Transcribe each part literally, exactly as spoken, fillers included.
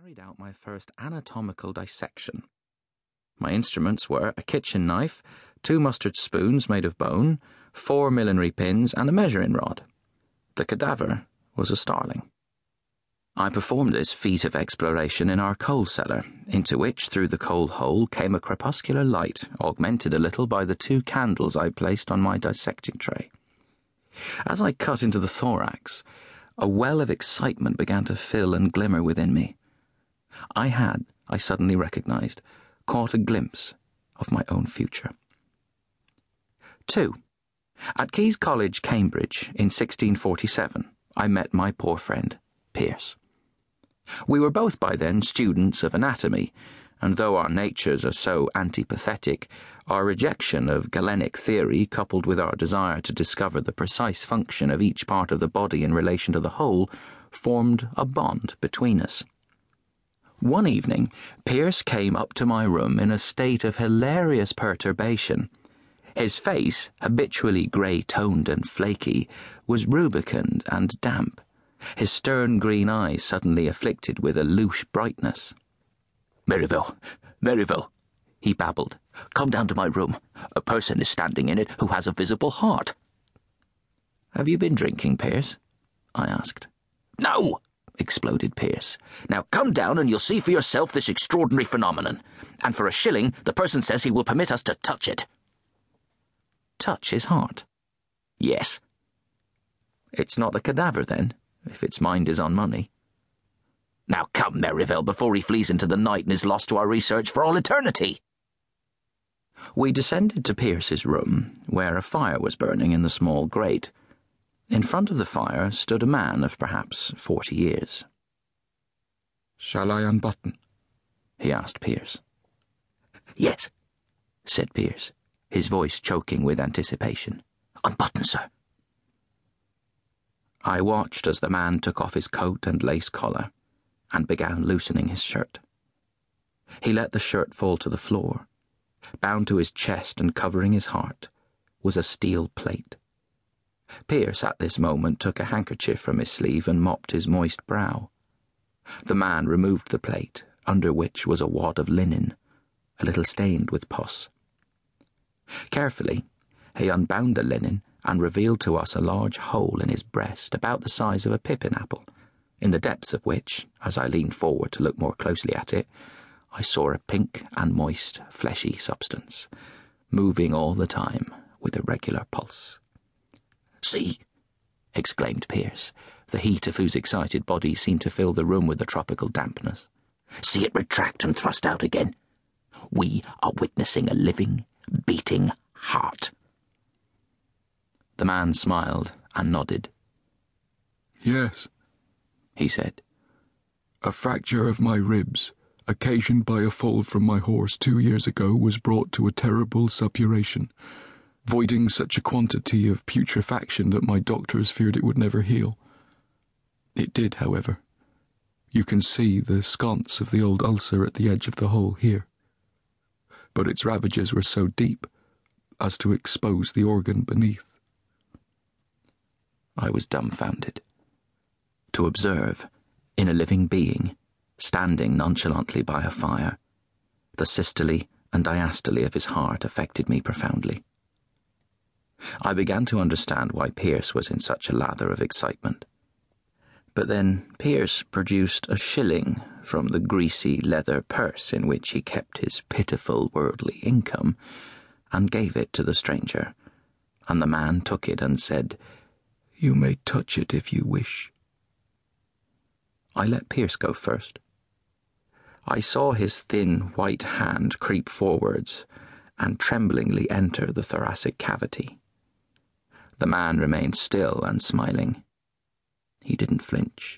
carried out my first anatomical dissection. My instruments were a kitchen knife, two mustard spoons made of bone, four millinery pins, and a measuring rod. The cadaver was a starling. I performed this feat of exploration in our coal cellar, into which, through the coal hole, came a crepuscular light, augmented a little by the two candles I placed on my dissecting tray. As I cut into the thorax, a well of excitement began to fill and glimmer within me. I had, I suddenly recognized, caught a glimpse of my own future. Two. At Caius College, Cambridge, in sixteen forty-seven, I met my poor friend, Pearse. We were both by then students of anatomy, and though our natures are so antipathetic, our rejection of Galenic theory, coupled with our desire to discover the precise function of each part of the body in relation to the whole, formed a bond between us. One evening, Pearse came up to my room in a state of hilarious perturbation. His face, habitually grey-toned and flaky, was rubicund and damp, his stern green eyes suddenly afflicted with a louche brightness. "Merivale, Merivale," he babbled, "come down to my room. A person is standing in it who has a visible heart." "Have you been drinking, Pearse?" I asked. "No!" exploded Pearse. "Now come down and you'll see for yourself this extraordinary phenomenon. And for a shilling, the person says he will permit us to touch it." "Touch his heart?" "Yes." "It's not a cadaver, then, if its mind is on money." "Now come, Merivale, before he flees into the night and is lost to our research for all eternity." We descended to Pearse's room, where a fire was burning in the small grate. In front of the fire stood a man of perhaps forty years. "Shall I unbutton?" he asked Pearse. "Yes," said Pearse, his voice choking with anticipation. "Unbutton, sir." I watched as the man took off his coat and lace collar and began loosening his shirt. He let the shirt fall to the floor. Bound to his chest and covering his heart was a steel plate. Pearse at this moment took a handkerchief from his sleeve and mopped his moist brow. The man removed the plate, under which was a wad of linen, a little stained with pus. Carefully, he unbound the linen and revealed to us a large hole in his breast about the size of a pippin apple, in the depths of which, as I leaned forward to look more closely at it, I saw a pink and moist, fleshy substance, moving all the time with a regular pulse. "See!" exclaimed Pearse, the heat of whose excited body seemed to fill the room with a tropical dampness. "See it retract and thrust out again? We are witnessing a living, beating heart." The man smiled and nodded. "Yes," he said. "A fracture of my ribs, occasioned by a fall from my horse two years ago, was brought to a terrible suppuration, voiding such a quantity of putrefaction that my doctors feared it would never heal. It did, however. You can see the sconce of the old ulcer at the edge of the hole here. But its ravages were so deep as to expose the organ beneath." I was dumbfounded. To observe, in a living being, standing nonchalantly by a fire, the systole and diastole of his heart affected me profoundly. I began to understand why Pearse was in such a lather of excitement. But then Pearse produced a shilling from the greasy leather purse in which he kept his pitiful worldly income, and gave it to the stranger, and the man took it and said, "You may touch it if you wish." I let Pearse go first. I saw his thin white hand creep forwards and tremblingly enter the thoracic cavity. The man remained still and smiling. He didn't flinch.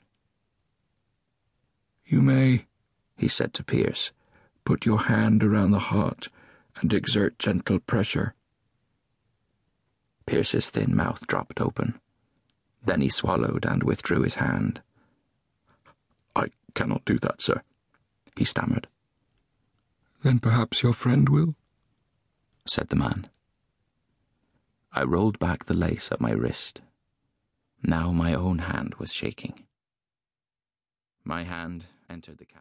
"You may," he said to Pearse, "put your hand around the heart and exert gentle pressure." Pearse's thin mouth dropped open. Then he swallowed and withdrew his hand. "I cannot do that, sir," he stammered. "Then perhaps your friend will?" said the man. I rolled back the lace at my wrist. Now my own hand was shaking. My hand entered the cavity.